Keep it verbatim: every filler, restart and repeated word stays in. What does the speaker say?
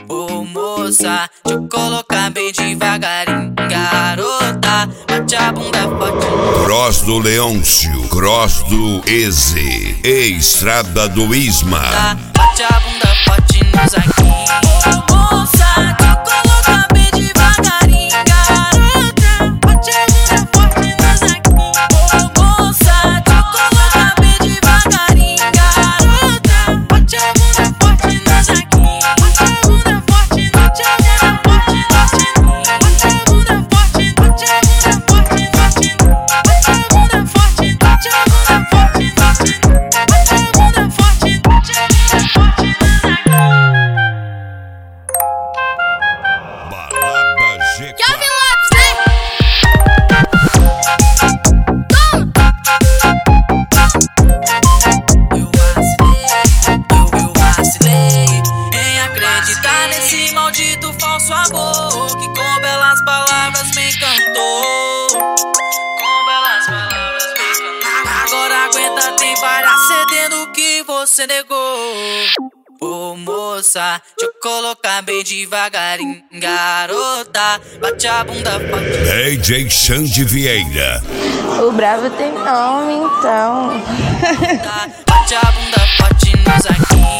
Ô moça, deixa eu colocar bem devagarinho. Garota, bate a bunda forte. Cross do Leôncio, Cross do Eze, Estrada do Isma. Bate a bunda forte nos aqui. Ô moça, deixa eu colocar bem devagarinho. Garota, bate a bunda forte nos aqui. Ô moça, deixa eu colocar bem devagarinho. Garota, bate a bunda forte nos aqui. Bate a bunda forte, bate a bunda forte, bate a bunda forte, bate a bunda forte, bate a bunda forte, bate a bunda forte, bate a bunda forte, bate a bunda forte nos aqui. Balada G quatro. Calvin Lopes, né? Eu vacilei, eu, eu vacilei em acreditar nesse maldito falso amor que com belas palavras me encantou. Com belas palavras me encantou. Agora aguenta, tem várias cedendo que você negou. Ô moça, deixa eu colocar bem devagarinho. Garota, bate a bunda forte. D J Xande Vieira. O bravo tem nome, então. Bate a bunda forte nos aqui.